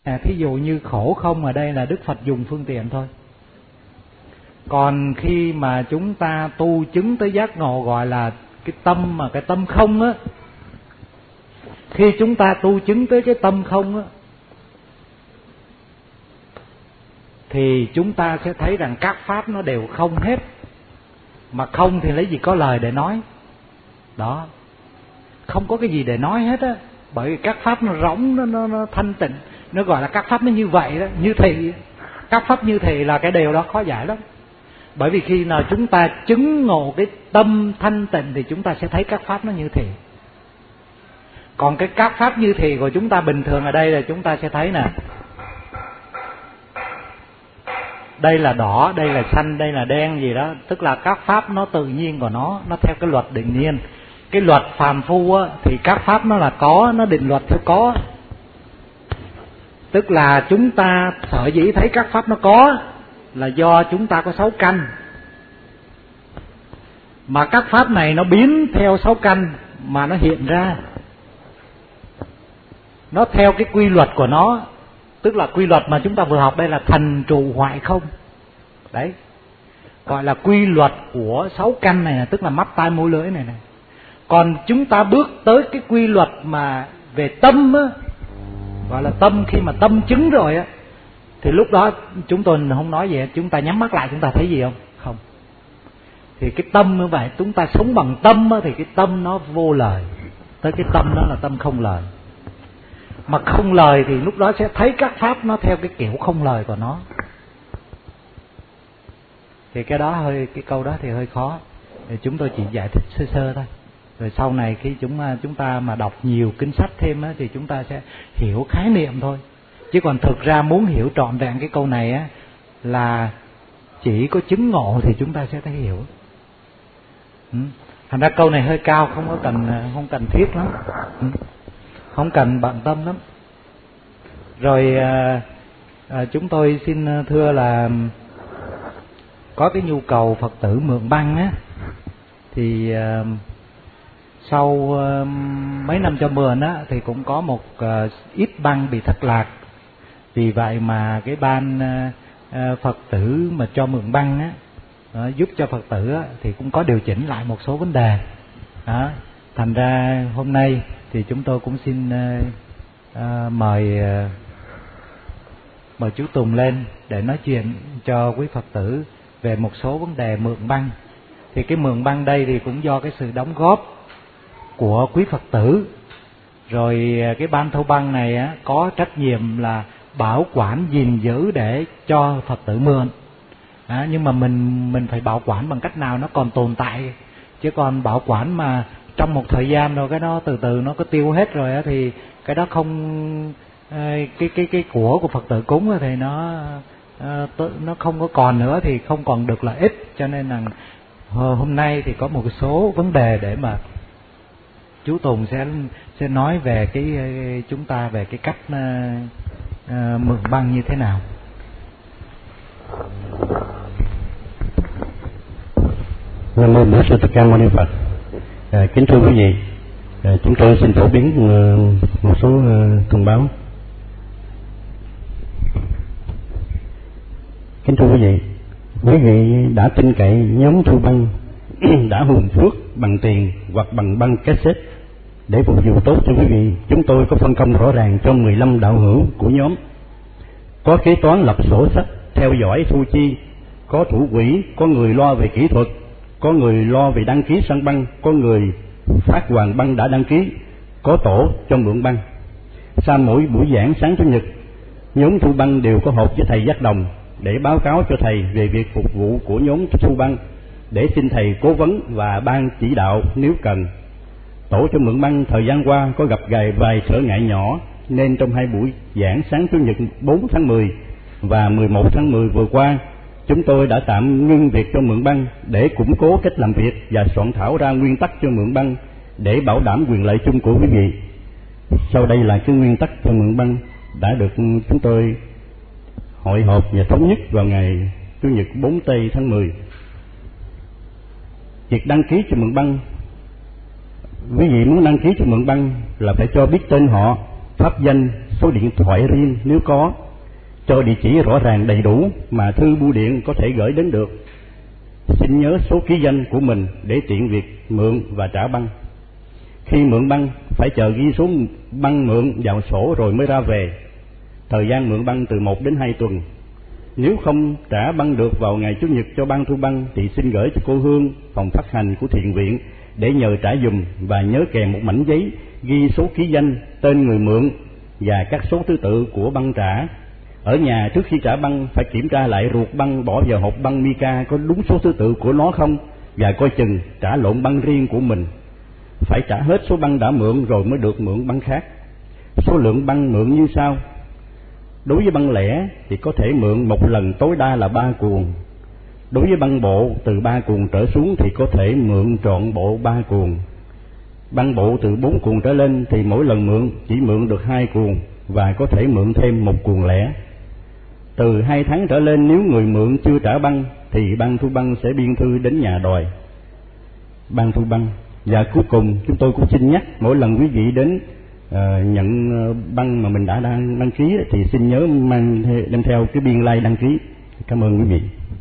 Thí dụ như khổ không ở đây là Đức Phật dùng phương tiện thôi. Còn khi mà chúng ta tu chứng tới giác ngộ gọi là cái tâm, mà cái tâm không á, khi chúng ta tu chứng tới cái tâm không á, thì chúng ta sẽ thấy rằng các pháp nó đều không hết. Mà không thì lấy gì có lời để nói. Đó, không có cái gì để nói hết á. Bởi vì các pháp nó rỗng, nó thanh tịnh. Nó gọi là các pháp nó như vậy đó, như thị. Các pháp như thị là cái điều đó khó giải lắm. Bởi vì khi nào chúng ta chứng ngộ cái tâm thanh tịnh thì chúng ta sẽ thấy các pháp nó như thị. Còn cái các pháp như thị của chúng ta bình thường ở đây là chúng ta sẽ thấy nè, đây là đỏ, đây là xanh, đây là đen gì đó. Tức là các pháp nó tự nhiên của nó theo cái luật định nhiên. Cái luật phàm phu á, thì các pháp nó là có, nó định luật theo có. Tức là chúng ta sở dĩ thấy các pháp nó có là do chúng ta có 6 căn. Mà các pháp này nó biến theo 6 căn mà nó hiện ra. Nó theo cái quy luật của nó. Tức là quy luật mà chúng ta vừa học đây là thành trụ hoại không. Đấy, gọi là quy luật của 6 căn này, tức là mắt tai mũi lưỡi này. Còn chúng ta bước tới cái quy luật mà về tâm á, gọi là tâm, khi mà tâm chứng rồi á, thì lúc đó chúng tôi không nói gì hết. Chúng ta nhắm mắt lại chúng ta thấy gì không? Không. Thì cái tâm như vậy, chúng ta sống bằng tâm á, thì cái tâm nó vô lời. Tới cái tâm đó là tâm không lời. Mà không lời thì lúc đó sẽ thấy các pháp nó theo cái kiểu không lời của nó. Thì cái đó hơi, cái câu đó thì hơi khó. Thì chúng tôi chỉ giải thích sơ sơ thôi. Rồi sau này khi chúng ta mà đọc nhiều kinh sách thêm á, thì chúng ta sẽ hiểu khái niệm thôi. Chứ còn thực ra muốn hiểu trọn vẹn cái câu này á, là chỉ có chứng ngộ thì chúng ta sẽ thấy hiểu. Thành ra câu này hơi cao, không cần thiết lắm, không cần bận tâm lắm. Rồi chúng tôi xin thưa là có cái nhu cầu Phật tử mượn băng á, thì sau mấy năm cho mượn á, thì cũng có một ít băng bị thất lạc. Vì vậy mà cái ban Phật tử mà cho mượn băng á, giúp cho Phật tử á, thì cũng có điều chỉnh lại một số vấn đề đó. Thành ra hôm nay thì chúng tôi cũng xin mời chú Tùng lên để nói chuyện cho quý Phật tử về một số vấn đề mượn băng. Thì cái mượn băng đây thì cũng do cái sự đóng góp của quý Phật tử. Rồi cái ban thâu băng này á, có trách nhiệm là bảo quản gìn giữ để cho Phật tử mượn. Nhưng mà mình phải bảo quản bằng cách nào nó còn tồn tại. Chứ còn bảo quản mà trong một thời gian rồi cái đó từ từ nó có tiêu hết rồi á, thì cái đó không, cái của Phật tử cúng thì nó không có còn nữa, thì không còn được lợi ích. Cho nên là hôm nay thì có một số vấn đề để mà chú Tùng sẽ nói về chúng ta về cái cách mượn băng như thế nào. Nam mô Bổn Sư Thích Ca Mâu Ni Phật. Kính thưa quý vị, chúng tôi xin phổ biến một số thông báo. Kính thưa quý vị đã tin cậy nhóm thu băng đã hùn phước bằng tiền hoặc bằng băng cassette để phục vụ tốt cho quý vị. Chúng tôi có phân công rõ ràng cho 15 đạo hữu của nhóm, có kế toán lập sổ sách theo dõi thu chi, có thủ quỹ, có người lo về kỹ thuật, có người lo về đăng ký săn băng, có người phát hoàn băng đã đăng ký, có tổ cho mượn băng. Sau mỗi buổi giảng sáng chủ nhật, nhóm thu băng đều có họp với thầy Giác Đồng để báo cáo cho thầy về việc phục vụ của nhóm thu băng, để xin thầy cố vấn và ban chỉ đạo nếu cần. Tổ cho mượn băng thời gian qua có gặp vài trở ngại nhỏ, nên trong 2 buổi giảng sáng chủ nhật 4 tháng 10 và 11 tháng 10 vừa qua, chúng tôi đã tạm ngưng việc cho mượn băng để củng cố cách làm việc và soạn thảo ra nguyên tắc cho mượn băng để bảo đảm quyền lợi chung của quý vị. Sau đây là cái nguyên tắc cho mượn băng đã được chúng tôi hội họp và thống nhất vào ngày Chủ nhật 4 tây tháng 10. Việc đăng ký cho mượn băng, quý vị muốn đăng ký cho mượn băng là phải cho biết tên họ, pháp danh, số điện thoại riêng nếu có, cho địa chỉ rõ ràng đầy đủ mà thư bưu điện có thể gửi đến được. Xin nhớ số ký danh của mình để tiện việc mượn và trả băng. Khi mượn băng phải chờ ghi số băng mượn vào sổ rồi mới ra về. Thời gian mượn băng từ 1 đến 2 tuần. Nếu không trả băng được vào ngày Chủ nhật cho ban thu băng thì xin gửi cho cô Hương, phòng phát hành của thiện viện để nhờ trả giùm, và nhớ kèm một mảnh giấy ghi số ký danh, tên người mượn và các số thứ tự của băng trả. Ở nhà trước khi trả băng phải kiểm tra lại ruột băng bỏ vào hộp băng mica có đúng số thứ tự của nó không, và coi chừng trả lộn băng riêng của mình. Phải trả hết số băng đã mượn rồi mới được mượn băng khác. Số lượng băng mượn như sau. Đối với băng lẻ thì có thể mượn một lần tối đa là 3 cuộn. Đối với băng bộ từ 3 cuộn trở xuống thì có thể mượn trọn bộ 3 cuộn. Băng bộ từ 4 cuộn trở lên thì mỗi lần mượn chỉ mượn được 2 cuộn và có thể mượn thêm 1 cuộn lẻ. Từ 2 tháng trở lên nếu người mượn chưa trả băng thì ban thu băng sẽ biên thư đến nhà đòi. Ban thu băng. Và cuối cùng chúng tôi cũng xin nhắc mỗi lần quý vị đến nhận băng mà mình đã đăng ký thì xin nhớ đem theo cái biên lai đăng ký. Cảm ơn quý vị.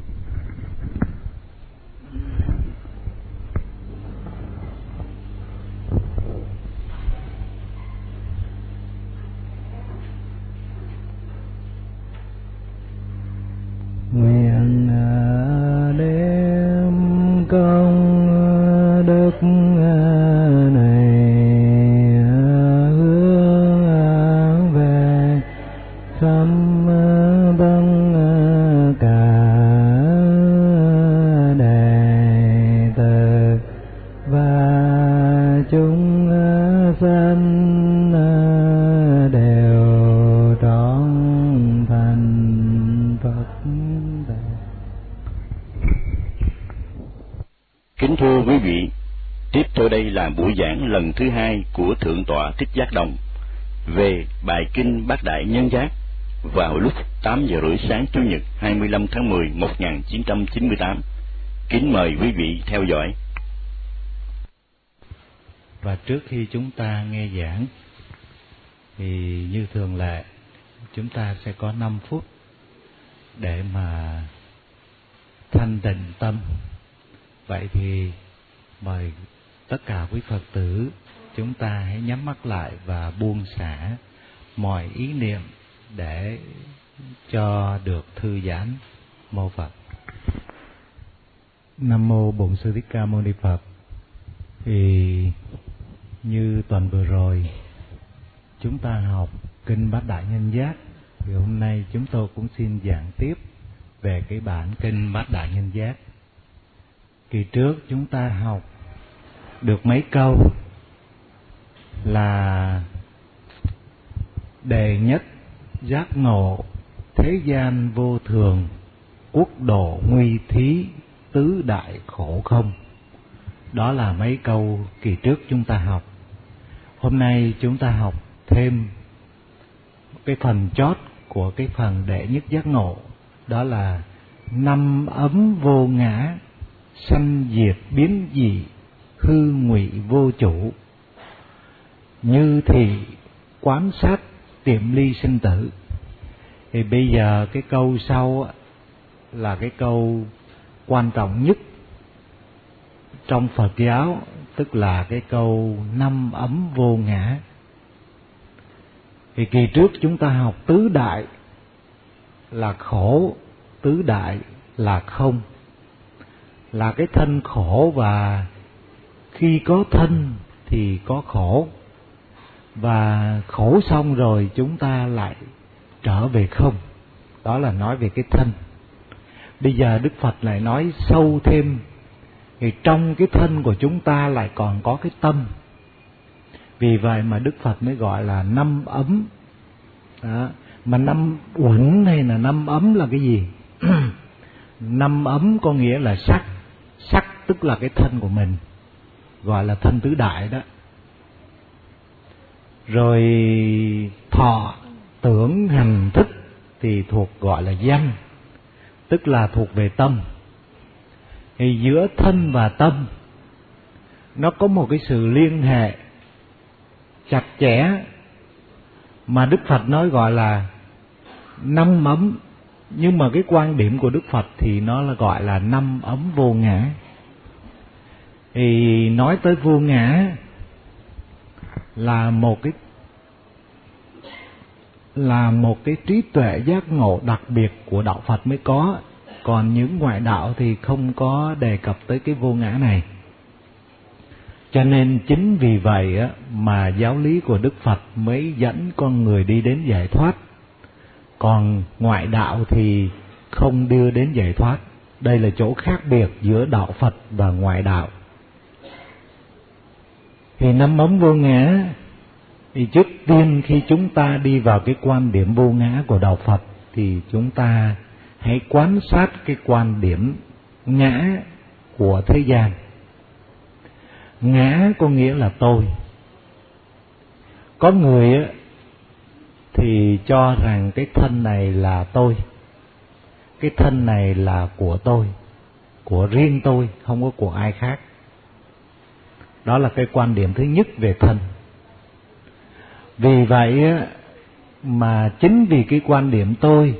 Nguyện đem công đức này hướng về khắp tất cả đệ tử và chúng sanh đều trọn thành Phật. Kính thưa quý vị, tiếp theo đây là buổi giảng lần thứ 2 của Thượng tọa Thích Giác Đồng về bài kinh Bát Đại Nhân Giác vào lúc 8 giờ rưỡi sáng Chủ nhật 25 tháng 10 1998. Kính mời quý vị theo dõi. Và trước khi chúng ta nghe giảng thì như thường lệ chúng ta sẽ có 5 phút để mà thanh tịnh tâm. Vậy thì mời tất cả quý Phật tử chúng ta hãy nhắm mắt lại và buông xả mọi ý niệm để cho được thư giãn. Mô Phật. Nam mô Bổn Sư Thích Ca Mâu Ni Phật. Thì như tuần vừa rồi chúng ta học kinh Bát Đại Nhân Giác, thì hôm nay chúng tôi cũng xin giảng tiếp về cái bản kinh Bát Đại Nhân Giác. Kỳ trước chúng ta học được mấy câu là đề nhất giác ngộ, thế gian vô thường, quốc độ nguy thí, tứ đại khổ không. Đó là mấy câu kỳ trước chúng ta học. Hôm nay chúng ta học thêm cái phần chót của cái phần đệ nhất giác ngộ, đó là năm ấm vô ngã, sanh diệt biến dị, hư ngụy vô chủ, như thị quán sát tiệm ly sinh tử. Thì bây giờ cái câu sau là cái câu quan trọng nhất trong Phật giáo, tức là cái câu năm ấm vô ngã. Thì kỳ trước chúng ta học tứ đại là khổ, tứ đại là không, là cái thân khổ, và khi có thân thì có khổ, và khổ xong rồi chúng ta lại trở về không. Đó là nói về cái thân. Bây giờ Đức Phật lại nói sâu thêm, thì trong cái thân của chúng ta lại còn có cái tâm. Vì vậy mà Đức Phật mới gọi là năm ấm. Đó. Mà năm uẩn hay là năm ấm là cái gì? Năm ấm có nghĩa là sắc. Sắc tức là cái thân của mình, gọi là thân tứ đại đó. Rồi thọ, tưởng, hành, thức thì thuộc gọi là danh, tức là thuộc về tâm. Thì giữa thân và tâm nó có một cái sự liên hệ chặt chẽ, mà Đức Phật nói gọi là năm ấm, nhưng mà cái quan điểm của Đức Phật thì nó là gọi là năm ấm vô ngã. Thì nói tới vô ngã là một cái trí tuệ giác ngộ đặc biệt của đạo Phật mới có, còn những ngoại đạo thì không có đề cập tới cái vô ngã này. Cho nên chính vì vậy mà giáo lý của Đức Phật mới dẫn con người đi đến giải thoát, còn ngoại đạo thì không đưa đến giải thoát. Đây là chỗ khác biệt giữa đạo Phật và ngoại đạo. Thì năm ấm vô ngã, thì trước tiên khi chúng ta đi vào cái quan điểm vô ngã của đạo Phật thì chúng ta hãy quan sát cái quan điểm ngã của thế gian. Ngã có nghĩa là tôi. Có người thì cho rằng cái thân này là tôi, cái thân này là của tôi, của riêng tôi, không có của ai khác. Đó là cái quan điểm thứ nhất về thân. Vì vậy mà chính vì cái quan điểm tôi,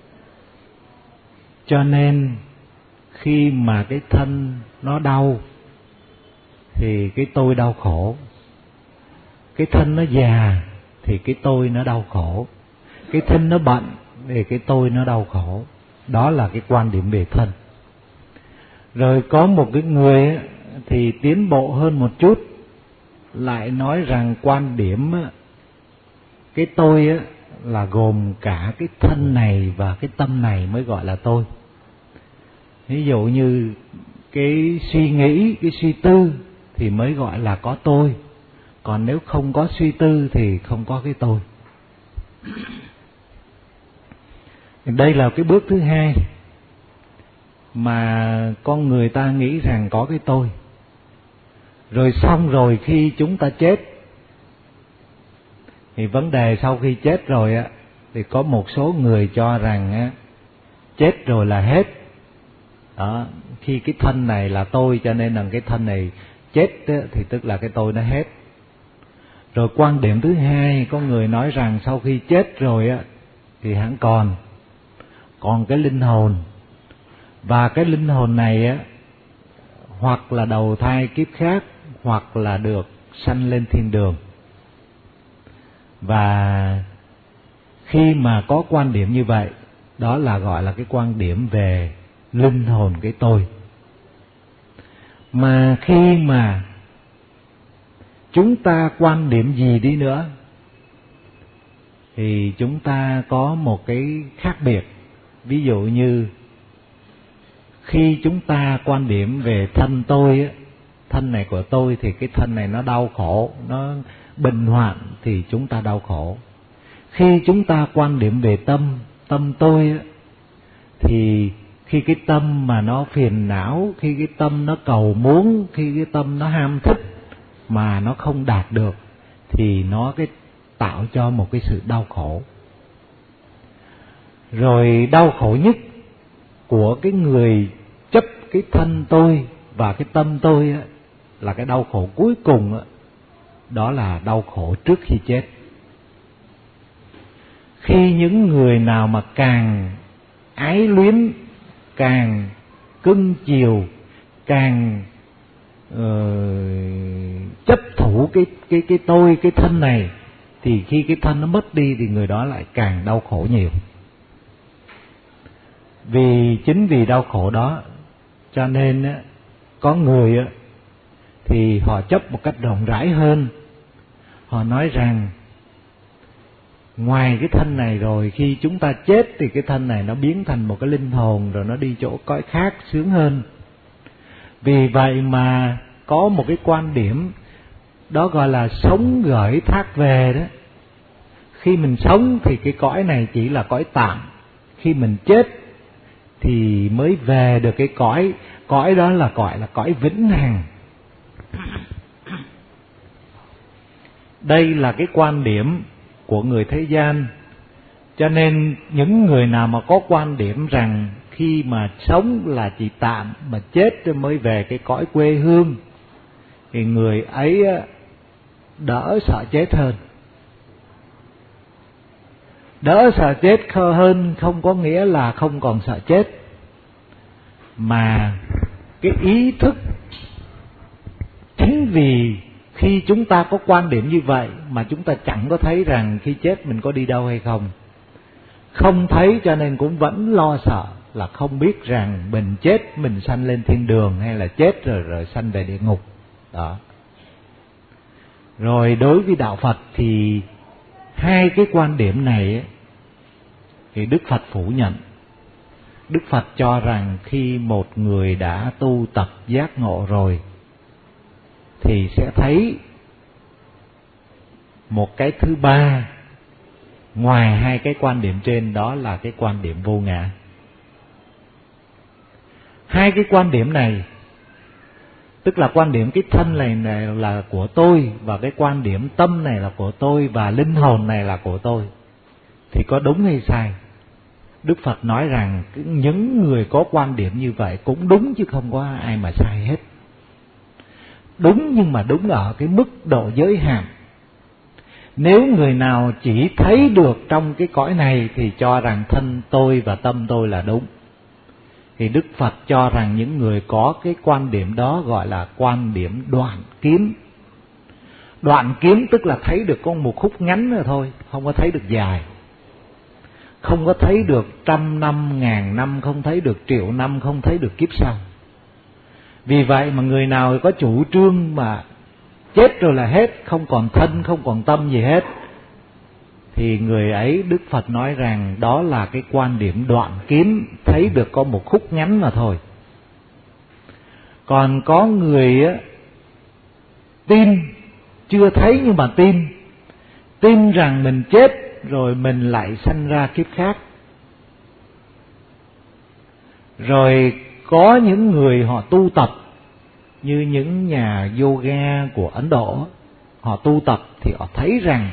cho nên khi mà cái thân nó đau thì cái tôi đau khổ. Cái thân nó già thì cái tôi nó đau khổ. Cái thân nó bận thì cái tôi nó đau khổ. Đó là cái quan điểm về thân. Rồi có một cái người thì tiến bộ hơn một chút, lại nói rằng quan điểm cái tôi là gồm cả cái thân này và cái tâm này mới gọi là tôi. Ví dụ như cái suy nghĩ, cái suy tư thì mới gọi là có tôi, còn nếu không có suy tư thì không có cái tôi. Đây là cái bước thứ hai mà con người ta nghĩ rằng có cái tôi. Rồi xong rồi khi chúng ta chết, thì vấn đề sau khi chết rồi thì có một số người cho rằng chết rồi là hết. Đó, khi cái thân này là tôi cho nên là cái thân này chết thì tức là cái tôi nó hết. Rồi quan điểm thứ hai, có người nói rằng sau khi chết rồi thì hẳn còn cái linh hồn, và cái linh hồn này hoặc là đầu thai kiếp khác, hoặc là được sanh lên thiên đường. Và khi mà có quan điểm như vậy, đó là gọi là cái quan điểm về linh hồn cái tôi. Mà khi mà chúng ta quan điểm gì đi nữa thì chúng ta có một cái khác biệt. Ví dụ như khi chúng ta quan điểm về thân tôi, thân này của tôi thì cái thân này nó đau khổ, nó bệnh hoạn thì chúng ta đau khổ. Khi chúng ta quan điểm về tâm tôi thì khi cái tâm mà nó phiền não, khi cái tâm nó cầu muốn, khi cái tâm nó ham thích mà nó không đạt được thì nó tạo cho một cái sự đau khổ. Rồi đau khổ nhất của cái người chấp cái thân tôi và cái tâm tôi là cái đau khổ cuối cùng, đó là đau khổ trước khi chết. Khi những người nào mà càng ái luyến, càng cưng chiều, càng chấp thủ cái tôi, cái thân này, thì khi cái thân nó mất đi thì người đó lại càng đau khổ nhiều. Chính vì đau khổ đó cho nên có người thì họ chấp một cách rộng rãi hơn. Họ nói rằng ngoài cái thân này rồi, khi chúng ta chết thì cái thân này nó biến thành một cái linh hồn, rồi nó đi chỗ cõi khác sướng hơn. Vì vậy mà có một cái quan điểm đó gọi là sống gửi thác về đó. Khi mình sống thì cái cõi này chỉ là cõi tạm, khi mình chết thì mới về được cái cõi đó là gọi là cõi vĩnh hằng. Đây là cái quan điểm của người thế gian. Cho nên những người nào mà có quan điểm rằng khi mà sống là chỉ tạm, mà chết mới về cái cõi quê hương, thì người ấy đỡ sợ chết hơn. Đỡ sợ chết hơn không có nghĩa là không còn sợ chết, mà cái ý thức, chính vì khi chúng ta có quan điểm như vậy mà chúng ta chẳng có thấy rằng khi chết mình có đi đâu hay không. Không thấy cho nên cũng vẫn lo sợ, là không biết rằng mình chết mình sanh lên thiên đường hay là chết rồi sanh về địa ngục. Đó. Rồi đối với đạo Phật thì hai cái quan điểm này thì Đức Phật phủ nhận. Đức Phật cho rằng khi một người đã tu tập giác ngộ rồi thì sẽ thấy một cái thứ ba ngoài hai cái quan điểm trên, đó là cái quan điểm vô ngã. Hai cái quan điểm này, tức là quan điểm cái thân này là của tôi, và cái quan điểm tâm này là của tôi, và linh hồn này là của tôi, thì có đúng hay sai? Đức Phật nói rằng những người có quan điểm như vậy cũng đúng, chứ không có ai mà sai hết. Đúng, nhưng mà đúng ở cái mức độ giới hạn. Nếu người nào chỉ thấy được trong cái cõi này thì cho rằng thân tôi và tâm tôi là đúng, thì Đức Phật cho rằng những người có cái quan điểm đó gọi là quan điểm đoạn kiến. Đoạn kiến tức là thấy được có một khúc ngắn rồi thôi, không có thấy được dài, không có thấy được 100 năm, 1000 năm, không thấy được triệu năm, không thấy được kiếp sau. Vì vậy mà người nào có chủ trương mà chết rồi là hết, không còn thân, không còn tâm gì hết, thì người ấy Đức Phật nói rằng đó là cái quan điểm đoạn kiến, thấy được có một khúc ngắn mà thôi. Còn có người tin, chưa thấy nhưng mà tin rằng mình chết rồi mình lại sanh ra kiếp khác. Rồi có những người họ tu tập, như những nhà yoga của Ấn Độ, họ tu tập thì họ thấy rằng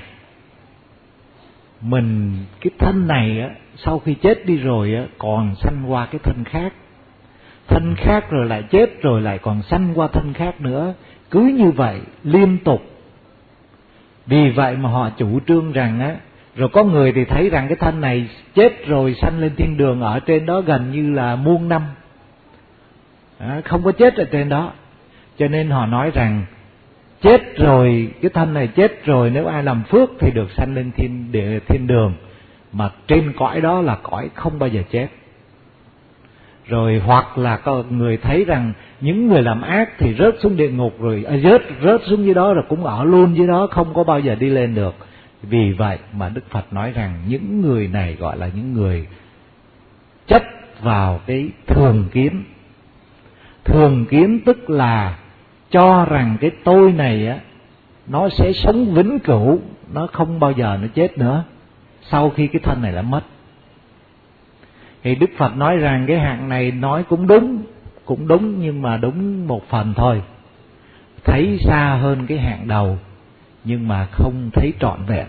mình, cái thân này sau khi chết đi rồi còn sanh qua cái thân khác rồi lại chết, rồi lại còn sanh qua thân khác nữa, cứ như vậy liên tục. Vì vậy mà họ chủ trương rằng rồi có người thì thấy rằng cái thân này chết rồi sanh lên thiên đường, ở trên đó gần như là muôn năm, không có chết ở trên đó. Cho nên họ nói rằng chết rồi, cái thân này chết rồi, nếu ai làm phước thì được sanh lên thiên đường, mà trên cõi đó là cõi không bao giờ chết. Rồi hoặc là có người thấy rằng những người làm ác thì rớt xuống địa ngục, rồi rớt xuống dưới đó rồi cũng ở luôn dưới đó, không có bao giờ đi lên được. Vì vậy mà Đức Phật nói rằng những người này gọi là những người chấp vào cái thường kiến. Thường kiến tức là cho rằng cái tôi này nó sẽ sống vĩnh cửu, nó không bao giờ nó chết nữa sau khi cái thân này đã mất. Thì Đức Phật nói rằng cái hạng này nói cũng đúng nhưng mà đúng một phần thôi, thấy xa hơn cái hạng đầu nhưng mà không thấy trọn vẹn.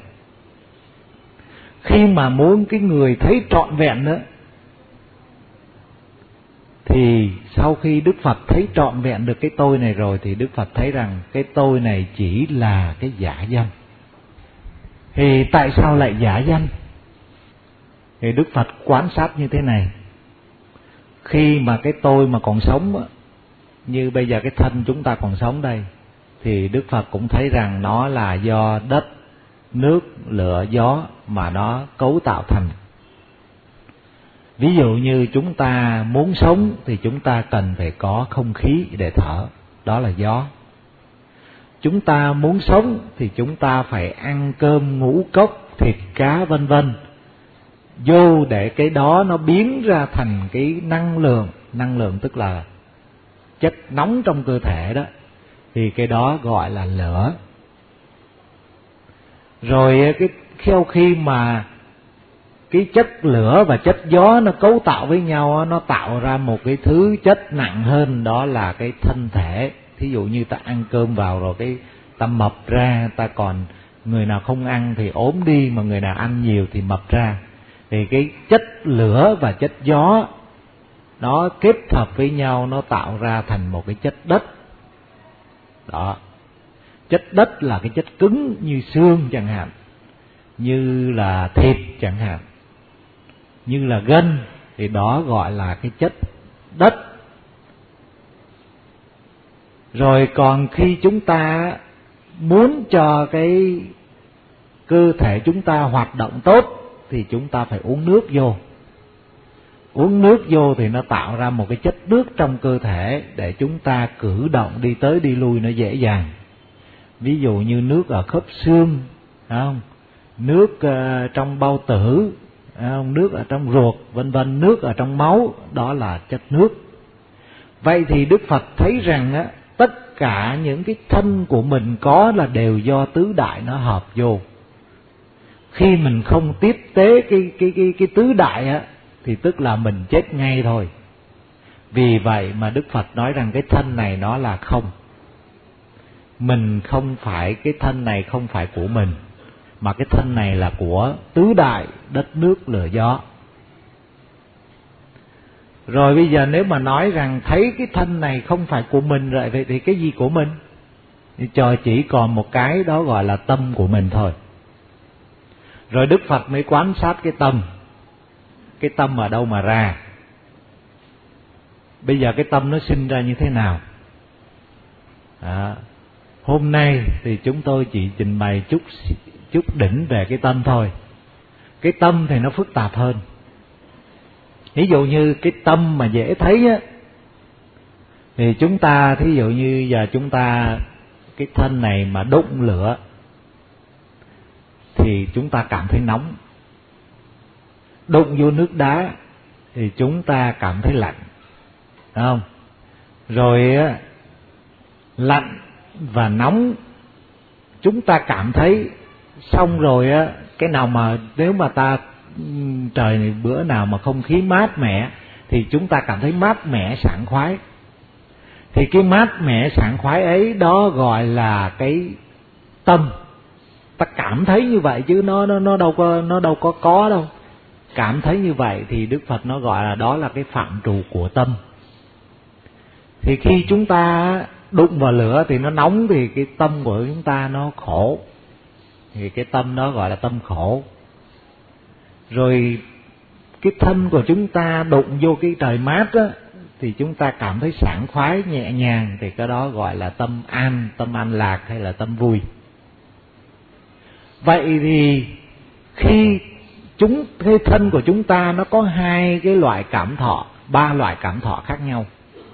Khi mà muốn cái người thấy trọn vẹn nữa thì sau khi Đức Phật thấy trọn vẹn được cái tôi này rồi thì Đức Phật thấy rằng cái tôi này chỉ là cái giả danh. Thì tại sao lại giả danh? Thì Đức Phật quan sát như thế này. Khi mà cái tôi mà còn sống, như bây giờ cái thân chúng ta còn sống đây, thì Đức Phật cũng thấy rằng nó là do đất, nước, lửa, gió mà nó cấu tạo thành. Ví dụ như chúng ta muốn sống thì chúng ta cần phải có không khí để thở, đó là gió. Chúng ta muốn sống thì chúng ta phải ăn cơm, ngũ cốc, thịt, cá vân vân, vô để cái đó nó biến ra thành cái năng lượng tức là chất nóng trong cơ thể đó, thì cái đó gọi là lửa. Rồi sau khi mà cái chất lửa và chất gió nó cấu tạo với nhau, nó tạo ra một cái thứ chất nặng hơn, đó là cái thân thể. Thí dụ như ta ăn cơm vào rồi cái ta mập ra, ta còn người nào không ăn thì ốm đi, mà người nào ăn nhiều thì mập ra. Thì cái chất lửa và chất gió nó kết hợp với nhau, nó tạo ra thành một cái chất đất. Đó, chất đất là cái chất cứng như xương chẳng hạn. như là thịt chẳng hạn, như là gân, thì đó gọi là cái chất đất. Rồi còn khi chúng ta muốn cho cái cơ thể chúng ta hoạt động tốt thì chúng ta phải uống nước vô. Uống nước vô thì nó tạo ra một cái chất nước trong cơ thể để chúng ta cử động đi tới đi lui nó dễ dàng. Ví dụ như nước ở khớp xương, không? Nước trong bao tử, không? Nước ở trong ruột, vân vân, nước ở trong máu, đó là chất nước. Vậy thì Đức Phật thấy rằng á, tất cả những cái thân của mình có là đều do tứ đại nó hợp vô. Khi mình không tiếp tế cái tứ đại á, thì tức là mình chết ngay thôi. Vì vậy mà Đức Phật nói rằng cái thân này nó là không. Mình không phải, cái thân này không phải của mình, mà cái thân này là của tứ đại, đất nước lửa gió. Rồi bây giờ nếu mà nói rằng thấy cái thân này không phải của mình rồi, vậy thì cái gì của mình? Thì chỉ còn một cái, đó gọi là tâm của mình thôi. Rồi Đức Phật mới quan sát cái tâm. Cái tâm ở đâu mà ra? Bây giờ cái tâm nó sinh ra như thế nào? Hôm nay thì chúng tôi chỉ trình bày chút đỉnh về cái tâm thôi. Cái tâm thì nó phức tạp hơn. Ví dụ như cái tâm mà dễ thấy á, thì chúng ta, thí dụ như giờ chúng ta, cái thân này mà đụng lửa thì chúng ta cảm thấy nóng. Đụng vô nước đá thì chúng ta cảm thấy lạnh, phải không? Rồi lạnh và nóng chúng ta cảm thấy, xong rồi á, cái nào mà nếu mà trời này bữa nào mà không khí mát mẻ thì chúng ta cảm thấy mát mẻ sảng khoái. Thì cái mát mẻ sảng khoái ấy, đó gọi là cái tâm. Ta cảm thấy như vậy chứ nó đâu có đâu. Cảm thấy như vậy thì Đức Phật nó gọi là đó là cái phạm trù của tâm. Thì khi chúng ta đụng vào lửa thì nó nóng, thì cái tâm của chúng ta nó khổ, thì cái tâm đó gọi là tâm khổ. Rồi cái thân của chúng ta đụng vô cái trời mát á, thì chúng ta cảm thấy sảng khoái nhẹ nhàng, thì cái đó gọi là tâm an lạc hay là tâm vui. Vậy thì khi cái thân của chúng ta nó có hai cái loại cảm thọ, ba loại cảm thọ khác nhau.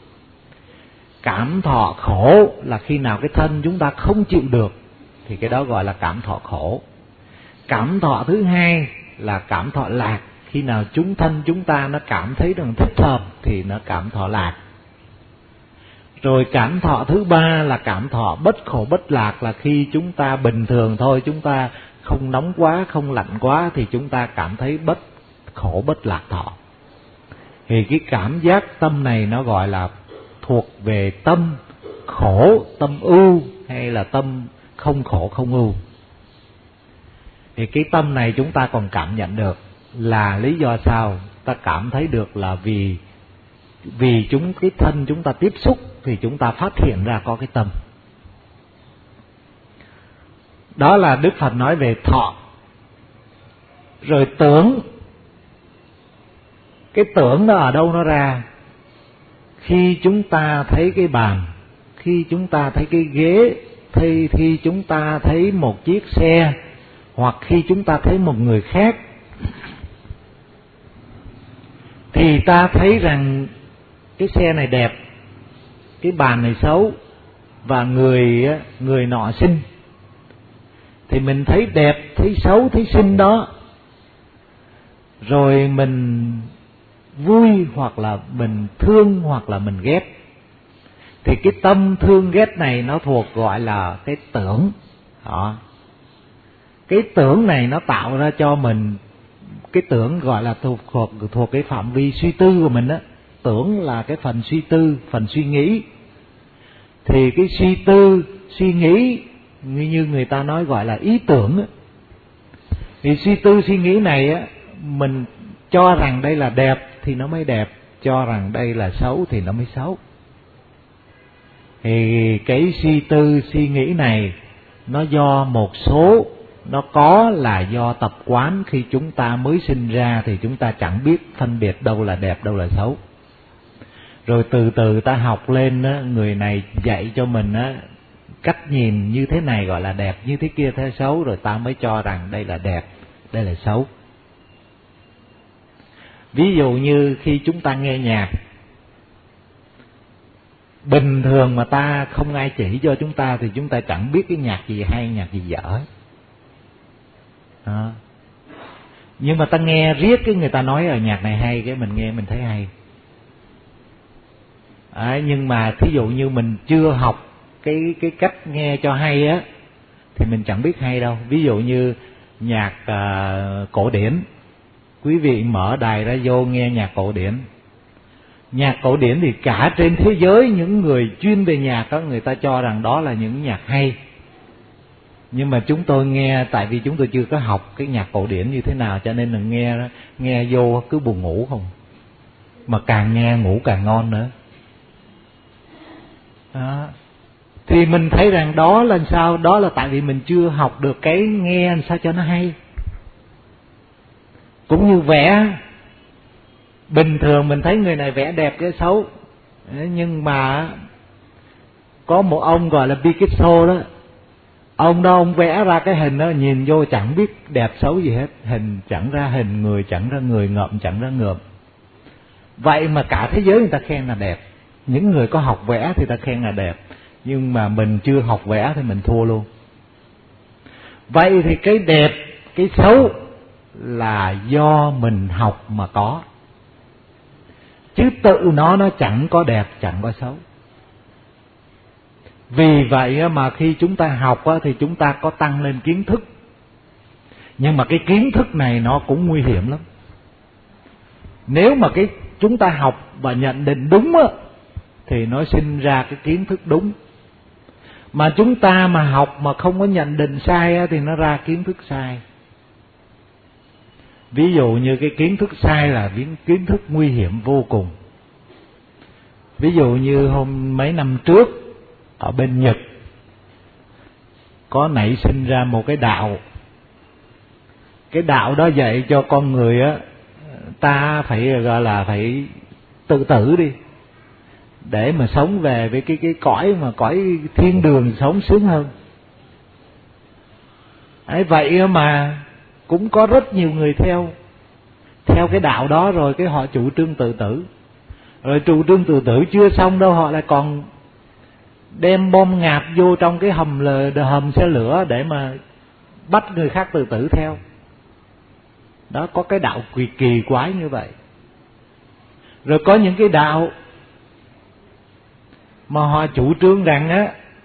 Cảm thọ khổ là khi nào cái thân chúng ta không chịu được, thì cái đó gọi là cảm thọ khổ. Cảm thọ thứ hai là cảm thọ lạc, khi nào thân chúng ta nó cảm thấy rằng thích hợp thì nó cảm thọ lạc. Rồi cảm thọ thứ ba là cảm thọ bất khổ bất lạc, là khi chúng ta bình thường thôi, chúng ta không nóng quá, không lạnh quá, thì chúng ta cảm thấy bất khổ bất lạc thọ. Thì cái cảm giác tâm này nó gọi là thuộc về tâm khổ, tâm ưu, hay là tâm không khổ không ưu. Thì cái tâm này chúng ta còn cảm nhận được, là lý do sao ta cảm thấy được, là vì cái thân chúng ta tiếp xúc thì chúng ta phát hiện ra có cái tâm. Đó là Đức Phật nói về thọ. Rồi tưởng. Cái tưởng nó ở đâu nó ra? Khi chúng ta thấy cái bàn, khi chúng ta thấy cái ghế, khi chúng ta thấy một chiếc xe, hoặc khi chúng ta thấy một người khác, thì ta thấy rằng cái xe này đẹp, cái bàn này xấu, và người nọ xinh. Thì mình thấy đẹp, thấy xấu, thấy xinh đó, rồi mình vui, hoặc là mình thương, hoặc là mình ghét. Thì cái tâm thương ghét này nó thuộc gọi là cái tưởng. Đó. Cái tưởng này nó tạo ra cho mình, cái tưởng gọi là thuộc cái phạm vi suy tư của mình á. Tưởng là cái phần suy tư, phần suy nghĩ. Thì cái suy tư, suy nghĩ, như người ta nói gọi là ý tưởng á. Thì suy tư suy nghĩ này á, mình cho rằng đây là đẹp thì nó mới đẹp, cho rằng đây là xấu thì nó mới xấu. Thì cái suy tư suy nghĩ này nó do một số Nó có là do tập quán. Khi chúng ta mới sinh ra thì chúng ta chẳng biết phân biệt đâu là đẹp, đâu là xấu. Rồi từ từ ta học lên á, người này dạy cho mình á, cách nhìn như thế này gọi là đẹp, như thế kia thế xấu, rồi ta mới cho rằng đây là đẹp, đây là xấu. Ví dụ như khi chúng ta nghe nhạc, bình thường mà ta không ai chỉ cho chúng ta thì chúng ta chẳng biết cái nhạc gì hay, nhạc gì dở. Đó. Nhưng mà ta nghe riết cái người ta nói ở nhạc này hay, cái mình nghe mình thấy hay. Đấy, nhưng mà thí dụ như mình chưa học cái cách nghe cho hay á thì mình chẳng biết hay đâu. Ví dụ như nhạc cổ điển, quý vị mở đài ra vô nghe nhạc cổ điển. Nhạc cổ điển thì cả trên thế giới những người chuyên về nhạc đó, người ta cho rằng đó là những nhạc hay. Nhưng mà chúng tôi nghe, tại vì chúng tôi chưa có học cái nhạc cổ điển như thế nào, cho nên là nghe vô cứ buồn ngủ không. Mà càng nghe ngủ càng ngon nữa. Đó. Thì mình thấy rằng đó là sao? Đó là tại vì mình chưa học được cái nghe làm sao cho nó hay. Cũng như vẽ, bình thường mình thấy người này vẽ đẹp cái xấu, nhưng mà có một ông gọi là Picasso đó, ông đó ông vẽ ra cái hình đó, nhìn vô chẳng biết đẹp xấu gì hết, hình chẳng ra hình, người chẳng ra người, ngợm chẳng ra ngợm. Vậy mà cả thế giới người ta khen là đẹp. Những người có học vẽ thì ta khen là đẹp, nhưng mà mình chưa học vẽ thì mình thua luôn. Vậy thì cái đẹp, cái xấu là do mình học mà có, chứ tự nó chẳng có đẹp, chẳng có xấu. Vì vậy mà khi chúng ta học thì chúng ta có tăng lên kiến thức. Nhưng mà cái kiến thức này nó cũng nguy hiểm lắm. Nếu mà chúng ta học và nhận định đúng thì nó sinh ra cái kiến thức đúng. Mà chúng ta mà học mà không có nhận định sai thì nó ra kiến thức sai. Ví dụ như cái kiến thức sai là kiến thức nguy hiểm vô cùng. Ví dụ như mấy năm trước ở bên Nhật có nảy sinh ra một cái đạo. Cái đạo đó dạy cho con người ta phải gọi là phải tự tử đi, để mà sống về với cái cõi mà cõi thiên đường, sống sướng hơn. Ấy vậy mà cũng có rất nhiều người theo cái đạo đó, rồi cái họ chủ trương tự tử. Rồi chủ trương tự tử chưa xong đâu, họ lại còn đem bom ngạp vô trong cái hầm xe lửa để mà bắt người khác tự tử theo. Đó, có cái đạo kỳ quái như vậy. Rồi có những cái đạo mà họ chủ trương rằng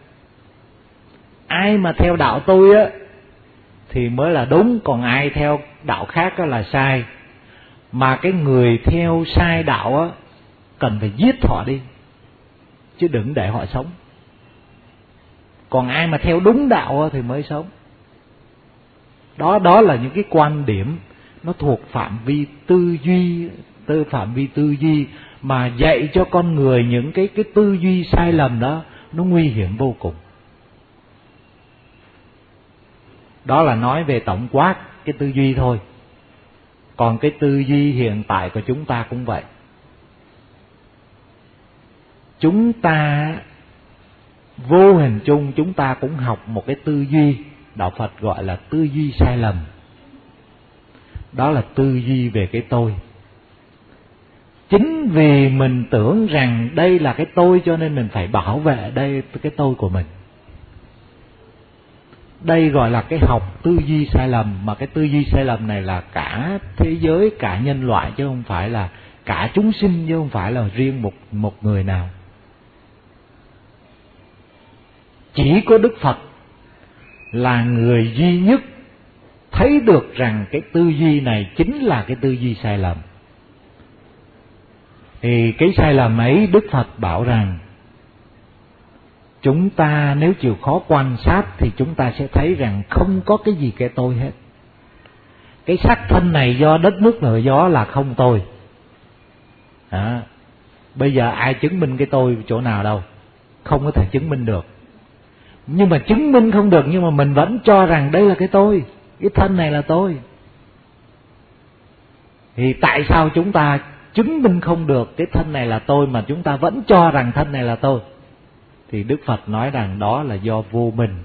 ai mà theo đạo tôi thì mới là đúng, còn ai theo đạo khác là sai. Mà cái người theo sai đạo cần phải giết họ đi, chứ đừng để họ sống. Còn ai mà theo đúng đạo thì mới sống. Đó là những cái quan điểm nó thuộc phạm vi tư duy mà dạy cho con người những cái tư duy sai lầm đó, nó nguy hiểm vô cùng. Đó là nói về tổng quát cái tư duy thôi. Còn cái tư duy hiện tại của chúng ta cũng vậy. Chúng ta vô hình chung chúng ta cũng học một cái tư duy, đạo Phật gọi là tư duy sai lầm. Đó là tư duy về cái tôi. Chính vì mình tưởng rằng đây là cái tôi cho nên mình phải bảo vệ đây cái tôi của mình. Đây gọi là cái học tư duy sai lầm. Mà cái tư duy sai lầm này là cả thế giới, cả nhân loại, chứ không phải là cả chúng sinh, chứ không phải là riêng một người nào. Chỉ có Đức Phật là người duy nhất thấy được rằng cái tư duy này chính là cái tư duy sai lầm. Thì cái sai lầm ấy Đức Phật bảo rằng chúng ta nếu chịu khó quan sát thì chúng ta sẽ thấy rằng không có cái gì cái tôi hết. Cái xác thân này do đất nước lửa gió là không tôi. Bây giờ ai chứng minh cái tôi chỗ nào đâu? Không có thể chứng minh được. Nhưng mà chứng minh không được, nhưng mà mình vẫn cho rằng đây là cái tôi, cái thân này là tôi. Thì tại sao chúng ta chứng minh không được cái thân này là tôi mà chúng ta vẫn cho rằng thân này là tôi? Thì Đức Phật nói rằng đó là do vô minh.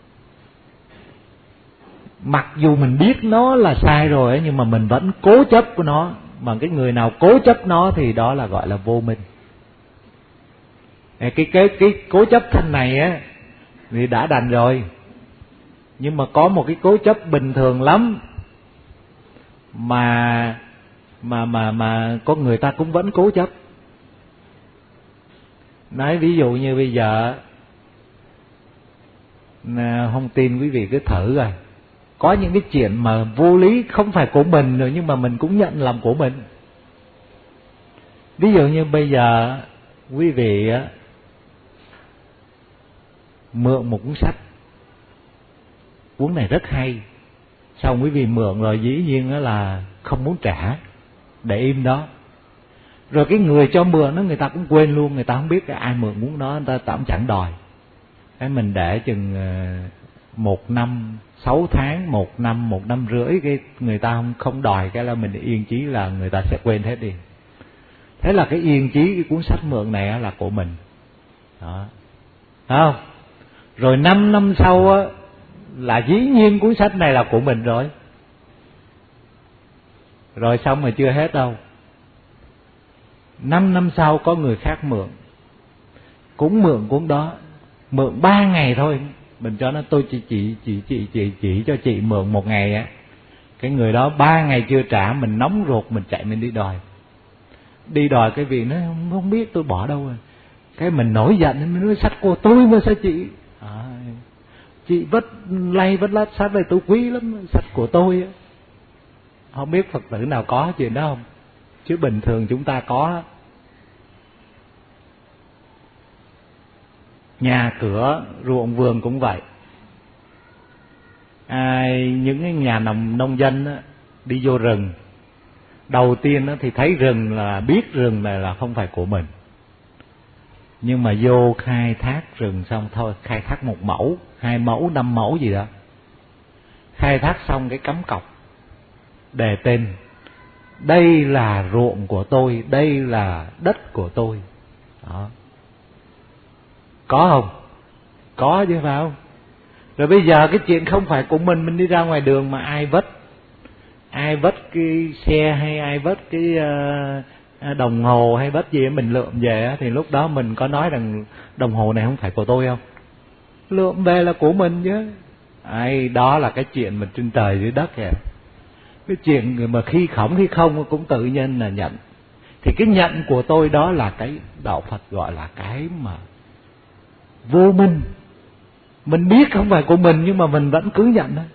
Mặc dù mình biết nó là sai rồi ấy, nhưng mà mình vẫn cố chấp của nó. Mà cái người nào cố chấp nó thì đó là gọi là vô minh. Cái cố chấp thân này á thì đã đành rồi. Nhưng mà có một cái cố chấp bình thường lắm mà con người ta cũng vẫn cố chấp. Nói ví dụ như bây giờ, không tin quý vị cứ thử rồi. Có những cái chuyện mà vô lý không phải của mình rồi, nhưng mà mình cũng nhận làm của mình. Ví dụ như bây giờ quý vị mượn một cuốn sách, cuốn này rất hay, xong quý vị mượn rồi dĩ nhiên đó là không muốn trả, để im đó. Rồi cái người cho mượn đó người ta cũng quên luôn, người ta không biết ai mượn cuốn đó, người ta cũng chẳng đòi. Cái mình để chừng 1 năm 6 tháng, 1 năm, 1 năm rưỡi, cái người ta không đòi, cái là mình yên chí là người ta sẽ quên hết đi. Thế là cái yên chí cái cuốn sách mượn này là của mình đó, thấy không? Rồi 5 năm sau á là dĩ nhiên cuốn sách này là của mình rồi. Rồi xong mà chưa hết đâu. 5 năm sau có người khác mượn, cũng mượn cuốn đó, mượn 3 ngày thôi. Mình cho nó tôi chỉ cho chị mượn 1 ngày á. Cái người đó 3 ngày chưa trả, mình nóng ruột, mình chạy mình đi đòi. Đi đòi cái vị nó không biết tôi bỏ đâu rồi. Cái mình nổi giận, mình nói sách của tôi mà sao chị? Chị vất lát sách này tôi quý lắm, sách của tôi á. Không biết Phật tử nào có chuyện đó không? Chứ bình thường chúng ta có. Nhà cửa, ruộng vườn cũng vậy. Những cái nhà nông dân á, đi vô rừng, đầu tiên á, thì thấy rừng là biết rừng này là không phải của mình. Nhưng mà vô khai thác rừng xong thôi, khai thác 1 mẫu, 2 mẫu, 5 mẫu gì đó. Khai thác xong cái cắm cọc, đề tên: đây là ruộng của tôi, đây là đất của tôi. Đó. Có không? Có chứ phải không? Rồi bây giờ cái chuyện không phải của mình đi ra ngoài đường mà ai vất cái xe hay ai vất cái đồng hồ hay vất gì mình lượm về, thì lúc đó mình có nói rằng đồng hồ này không phải của tôi không? Lượm về là của mình chứ. Đó là cái chuyện mình trên trời dưới đất kìa. Cái chuyện mà khi không cũng tự nhiên là nhận. Thì cái nhận của tôi đó là cái đạo Phật gọi là cái mà vô minh. Mình biết không phải của mình nhưng mà mình vẫn cứ nhận đó.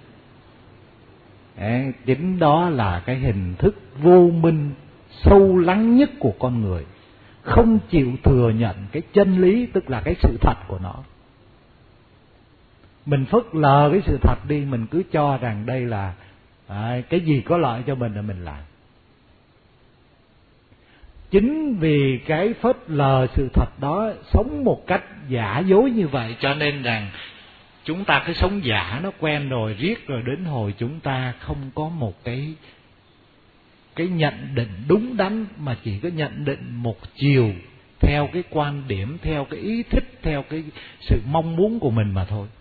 Chính đó là cái hình thức vô minh sâu lắng nhất của con người. Không chịu thừa nhận cái chân lý, tức là cái sự thật của nó. Mình phớt lờ cái sự thật đi, mình cứ cho rằng đây là cái gì có lợi cho mình là mình làm. Chính vì cái phớt lờ sự thật đó, sống một cách giả dối như vậy, cho nên rằng chúng ta cứ sống giả nó quen rồi, riết rồi đến hồi chúng ta không có một cái nhận định đúng đắn, mà chỉ có nhận định một chiều, theo cái quan điểm, theo cái ý thích, theo cái sự mong muốn của mình mà thôi.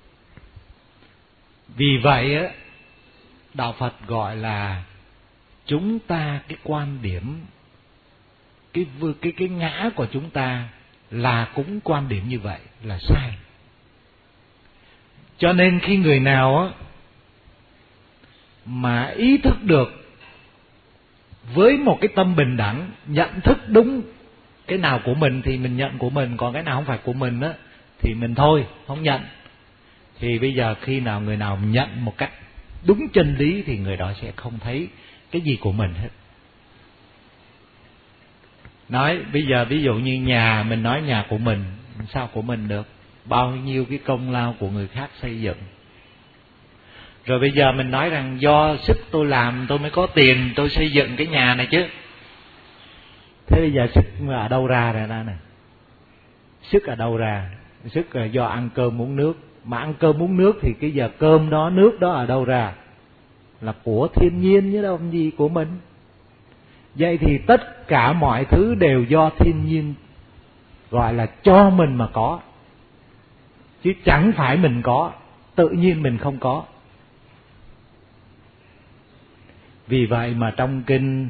Vì vậy á, đạo Phật gọi là chúng ta cái quan điểm, cái ngã của chúng ta là cũng quan điểm như vậy là sai. Cho nên khi người nào á mà ý thức được với một cái tâm bình đẳng, nhận thức đúng cái nào của mình thì mình nhận của mình, còn cái nào không phải của mình á thì mình thôi không nhận. Thì bây giờ khi nào người nào nhận một cách đúng chân lý thì người đó sẽ không thấy cái gì của mình hết. Nói bây giờ ví dụ như nhà, mình nói nhà của mình, sao của mình được? Bao nhiêu cái công lao của người khác xây dựng. Rồi bây giờ mình nói rằng do sức tôi làm tôi mới có tiền tôi xây dựng cái nhà này chứ. Thế bây giờ sức ở đâu ra nè? Sức ở đâu ra? Sức là do ăn cơm uống nước, Mà ăn cơm uống nước thì cái giờ cơm đó, nước đó ở đâu ra? Là của thiên nhiên chứ đâu làm gì của mình. Vậy thì tất cả mọi thứ đều do thiên nhiên gọi là cho mình mà có, chứ chẳng phải mình có, tự nhiên mình không có. Vì vậy mà trong kinh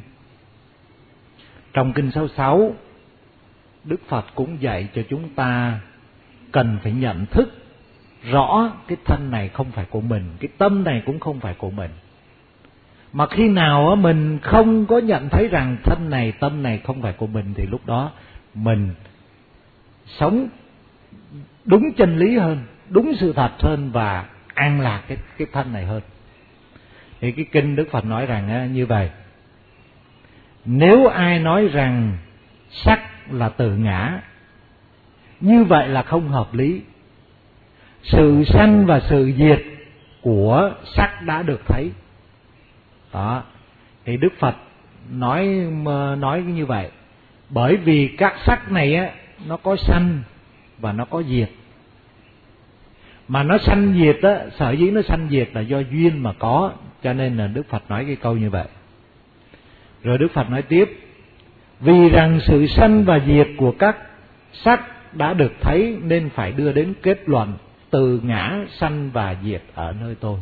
66, Đức Phật cũng dạy cho chúng ta cần phải nhận thức rõ cái thân này không phải của mình, cái tâm này cũng không phải của mình. Mà khi nào mình không có nhận thấy rằng thân này, tâm này không phải của mình, thì lúc đó mình sống đúng chân lý hơn, đúng sự thật hơn và an lạc cái thân này hơn. Thì cái kinh Đức Phật nói rằng như vậy: nếu ai nói rằng sắc là tự ngã, như vậy là không hợp lý. Sự sanh và sự diệt của sắc đã được thấy. Đó. Thì Đức Phật nói như vậy. Bởi vì các sắc này nó có sanh và nó có diệt. Mà nó sanh diệt sở dĩ nó sanh diệt là do duyên mà có, cho nên là Đức Phật nói cái câu như vậy. Rồi Đức Phật nói tiếp: vì rằng sự sanh và diệt của các sắc đã được thấy, nên phải đưa đến kết luận từ ngã sanh và diệt ở nơi tôi.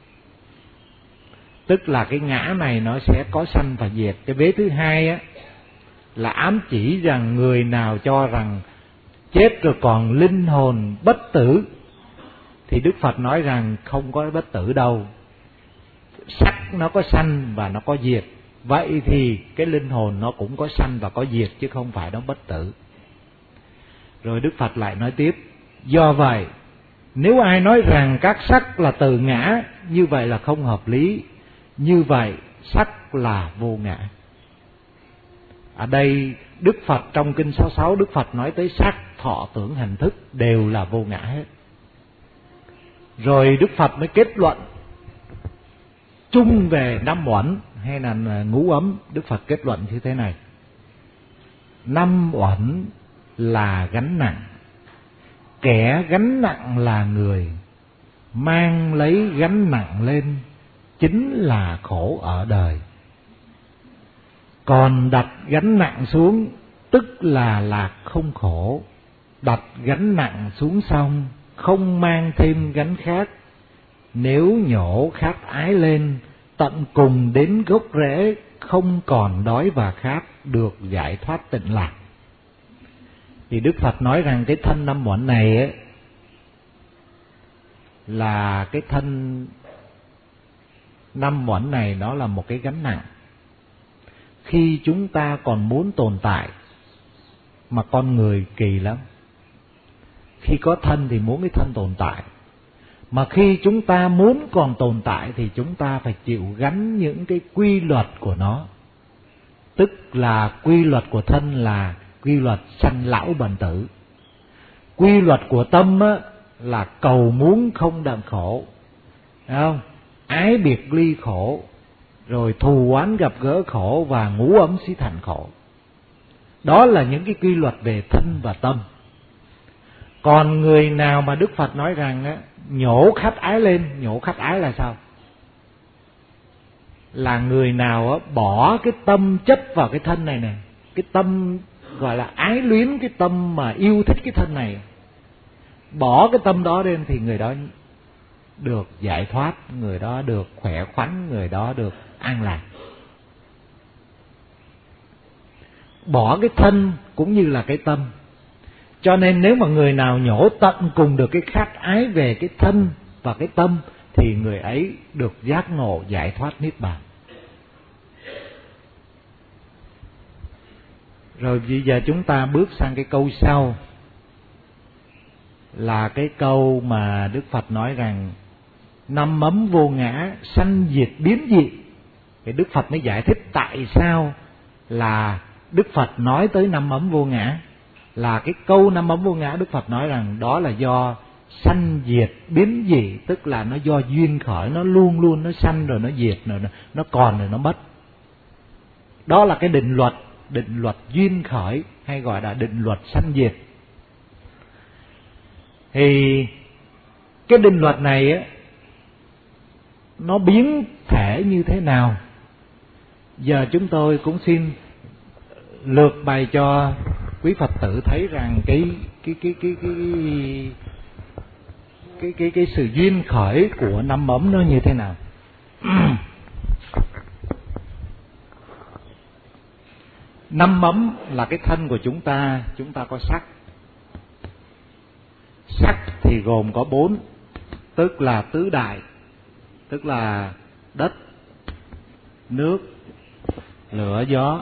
Tức là cái ngã này nó sẽ có sanh và diệt. Cái vế thứ hai là ám chỉ rằng người nào cho rằng chết rồi còn linh hồn bất tử, thì Đức Phật nói rằng không có bất tử đâu. Sắc nó có sanh và nó có diệt, vậy thì cái linh hồn nó cũng có sanh và có diệt, chứ không phải nó bất tử. Rồi Đức Phật lại nói tiếp: do vậy, nếu ai nói rằng các sắc là từ ngã, như vậy là không hợp lý. Như vậy sắc là vô ngã. Ở đây Đức Phật trong kinh 66, Đức Phật nói tới sắc, thọ, tưởng, hành, thức đều là vô ngã hết. Rồi Đức Phật mới kết luận chung về năm uẩn hay là ngũ ấm. Đức Phật kết luận như thế này: năm uẩn là gánh nặng, kẻ gánh nặng là người, mang lấy gánh nặng lên chính là khổ ở đời. Còn đặt gánh nặng xuống tức là lạc không khổ. Đặt gánh nặng xuống xong không mang thêm gánh khác. Nếu nhổ khát ái lên tận cùng đến gốc rễ, không còn đói và khát, được giải thoát tịnh lạc. Thì Đức Phật nói rằng cái thân năm uẩn này là cái thân năm uẩn này, nó là một cái gánh nặng. Khi chúng ta còn muốn tồn tại, mà con người kỳ lắm, khi có thân thì muốn cái thân tồn tại, mà khi chúng ta muốn còn tồn tại thì chúng ta phải chịu gánh những cái quy luật của nó. Tức là quy luật của thân là quy luật sanh lão bệnh tử. Quy luật của tâm là cầu muốn không đặng khổ, thấy không? Ái biệt ly khổ, rồi thù oán gặp gỡ khổ, và ngũ ấm xí thành khổ. Đó là những cái quy luật về thân và tâm. Còn người nào mà Đức Phật nói rằng nhổ khát ái lên, nhổ khát ái là sao? Là người nào bỏ cái tâm chấp vào cái thân này nè, cái tâm gọi là ái luyến, cái tâm mà yêu thích cái thân này, bỏ cái tâm đó lên thì người đó được giải thoát, người đó được khỏe khoắn, người đó được an lạc. Bỏ cái thân cũng như là cái tâm. Cho nên nếu mà người nào nhổ tận cùng được cái khát ái về cái thân và cái tâm, thì người ấy được giác ngộ giải thoát niết bàn. Rồi bây giờ chúng ta bước sang cái câu sau, là cái câu mà Đức Phật nói rằng năm ấm vô ngã, sanh diệt biến dị. Thì Đức Phật mới giải thích tại sao là Đức Phật nói tới năm ấm vô ngã. Là cái câu năm ấm vô ngã, Đức Phật nói rằng đó là do sanh diệt biến dị, tức là nó do duyên khởi, nó luôn luôn nó sanh rồi nó diệt, rồi nó còn rồi nó mất. Đó là cái định luật duyên khởi, hay gọi là định luật sanh diệt. Thì Cái định luật này á, nó biến thể như thế nào? Giờ chúng tôi cũng xin lược bày cho quý Phật tử thấy rằng cái sự duyên khởi của năm mấm nó như thế nào. Năm mấm là cái thân của chúng ta có sắc. Sắc thì gồm có 4, tức là tứ đại, tức là đất, nước, lửa, gió.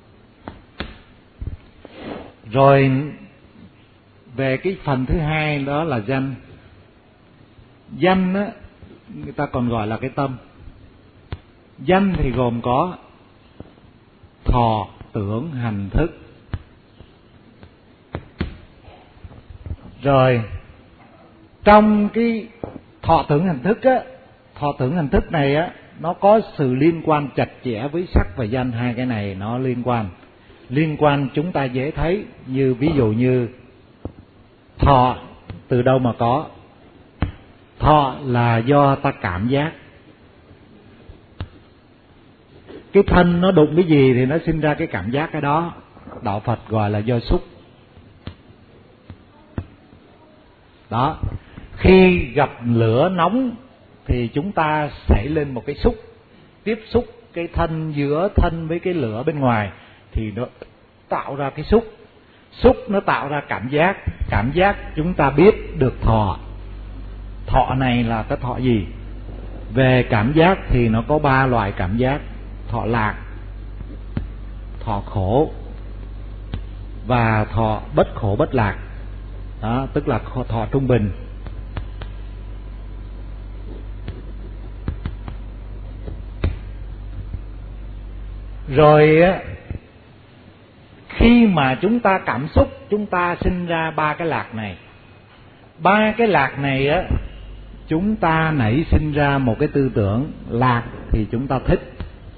Rồi về cái phần thứ hai đó là danh. Danh á, người ta còn gọi là cái tâm. Danh thì gồm có thọ, tưởng, hành, thức. Rồi trong cái thọ, tưởng, hành, thức á, thọ, tưởng, hành, thức này á, nó có sự liên quan chặt chẽ với sắc và danh. Hai cái này nó liên quan chúng ta dễ thấy. Như ví dụ như thọ từ đâu mà có? Thọ là do ta cảm giác. Cái thân nó đụng cái gì thì nó sinh ra cái cảm giác cái đó. Đạo Phật gọi là do xúc. Đó, khi gặp lửa nóng thì chúng ta xảy lên một cái xúc, tiếp xúc cái thân giữa thân với cái lửa bên ngoài thì nó tạo ra cái xúc. Xúc nó tạo ra cảm giác chúng ta biết được thọ. Thọ này là cái thọ gì? Về cảm giác thì nó có 3 loại cảm giác: thọ lạc, thọ khổ và thọ bất khổ bất lạc. Đó, tức là thọ trung bình. Rồi khi mà chúng ta cảm xúc, chúng ta sinh ra 3 cái lạc này. 3 cái lạc này á, chúng ta nảy sinh ra một cái tư tưởng. Lạc thì chúng ta thích,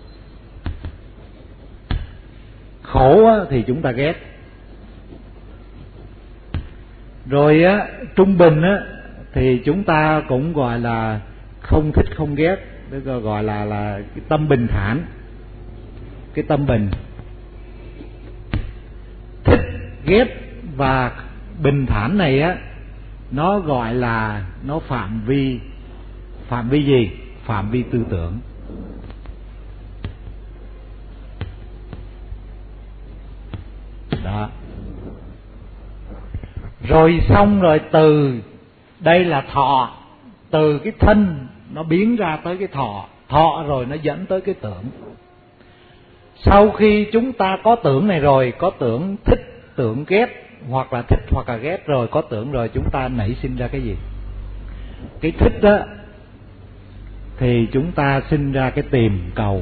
khổ á, thì chúng ta ghét. Rồi á, trung bình á, thì chúng ta cũng gọi là không thích không ghét, tức là gọi là cái tâm bình thản. Cái tâm bình, thích, ghét và bình thản này á, nó gọi là nó phạm vi gì? Phạm vi tư tưởng. Đó. Rồi xong rồi, từ đây là thọ, từ cái thân nó biến ra tới cái thọ rồi nó dẫn tới cái tưởng. Sau khi chúng ta có tưởng này rồi, có tưởng thích, tưởng ghét, hoặc là thích hoặc là ghét rồi, có tưởng rồi, chúng ta nảy sinh ra cái gì? Cái thích đó thì chúng ta sinh ra cái tìm cầu.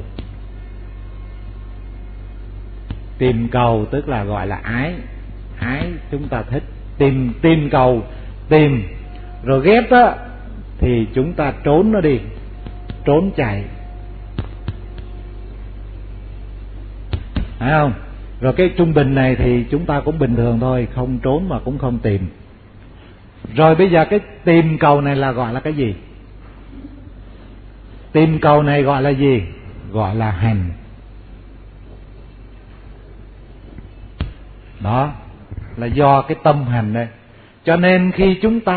Tìm cầu tức là gọi là ái chúng ta thích. Tìm cầu, tìm. Rồi ghét á thì chúng ta trốn nó đi, trốn chạy, phải không? Rồi cái trung bình này thì chúng ta cũng bình thường thôi, không trốn mà cũng không tìm. Rồi bây giờ cái tìm cầu này là gọi là cái gì? Tìm cầu này gọi là gì? Gọi là hành. Đó là do cái tâm hành đây. Cho nên khi chúng ta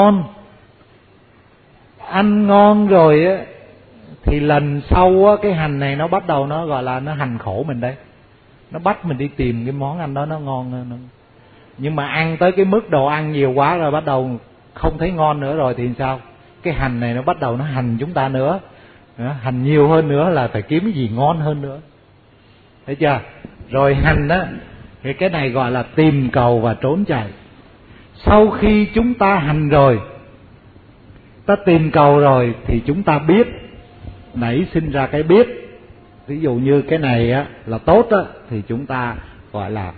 ăn ngon rồi á, thì lần sau á, cái hành này nó bắt đầu nó gọi là nó hành khổ mình đây. Nó bắt mình đi tìm cái món ăn đó nó ngon hơn. Nhưng mà ăn tới cái mức đồ ăn nhiều quá rồi, bắt đầu không thấy ngon nữa rồi thì sao? Cái hành này nó bắt đầu nó hành chúng ta nữa. Hành nhiều hơn nữa là phải kiếm cái gì ngon hơn nữa. Thấy chưa? Rồi hành á, thì cái này gọi là tìm cầu và trốn chạy. Sau khi chúng ta hành rồi, ta tìm cầu rồi, thì chúng ta biết, nảy sinh ra cái biết. Ví dụ như cái này á, là tốt á, thì chúng ta gọi là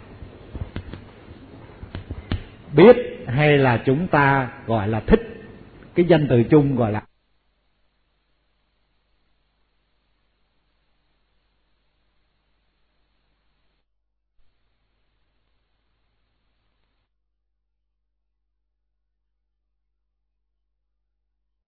biết, hay là chúng ta gọi là thích. Cái danh từ chung gọi là